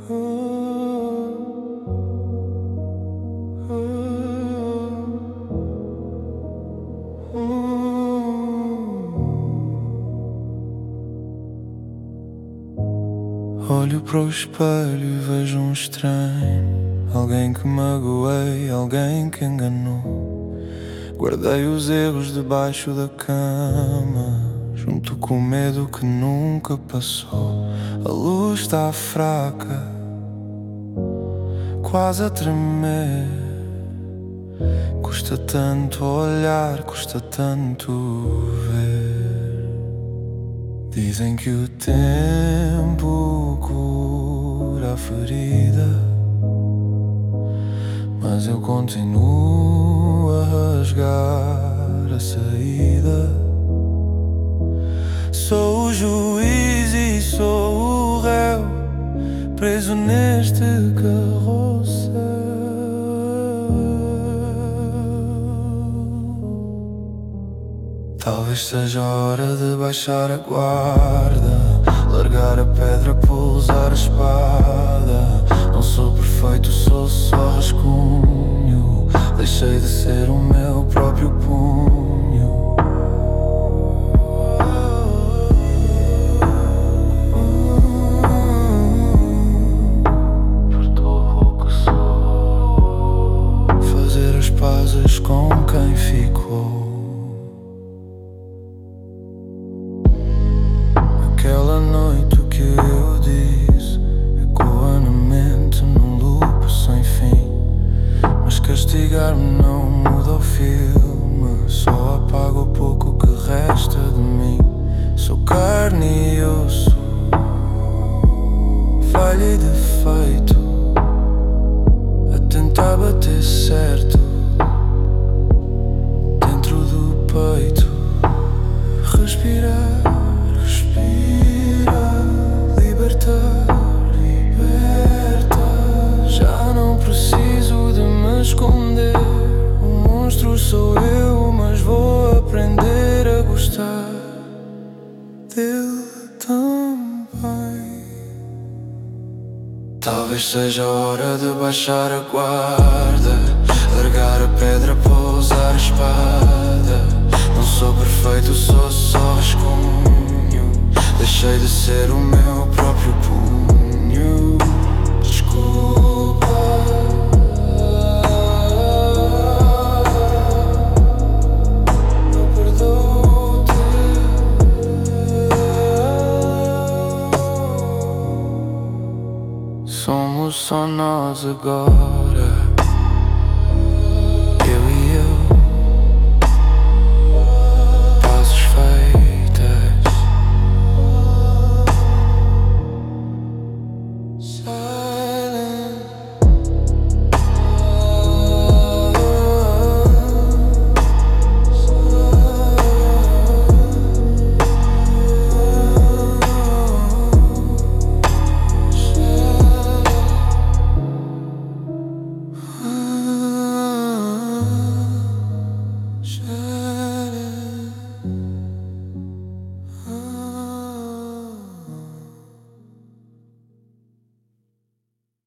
Olho para o espelho e vejo um estranho, alguém que magoei, alguém que enganou. Guardei os erros debaixo da cama, junto com o medo que nunca passou. A luz está fraca, quase a tremer. Custa tanto olhar, custa tanto ver. Dizem que o tempo cura a ferida, mas eu continuo a rasgar a saída. Sou o juiz e sou o réu, preso neste carrossel. Talvez seja a hora de baixar a guarda, largar a pedra, pousar a espada. Não sou perfeito, sou só rascunho. Deixei de ser o meu próprio punho. Perdoo o que sou, fazer as pazes com quem ficou. Aquela noite o que eu disse ecoa na mente num loop sem fim. Mas castigar-me não muda o filme, só apaga o pouco que resta de mim. Sou carne e osso, falha e defeito, a tentar bater certo dentro do peito. Respirar, liberta. Já não preciso de me esconder. O monstro sou eu, mas vou aprender a gostar dele também. Talvez seja a hora de baixar a guarda, largar a pedra, pousar a espada. Não sou perfeito, sou só rascunho. Deixei de ser o meu próprio punho. Desculpa, eu perdoo-te. Somos só nós agora.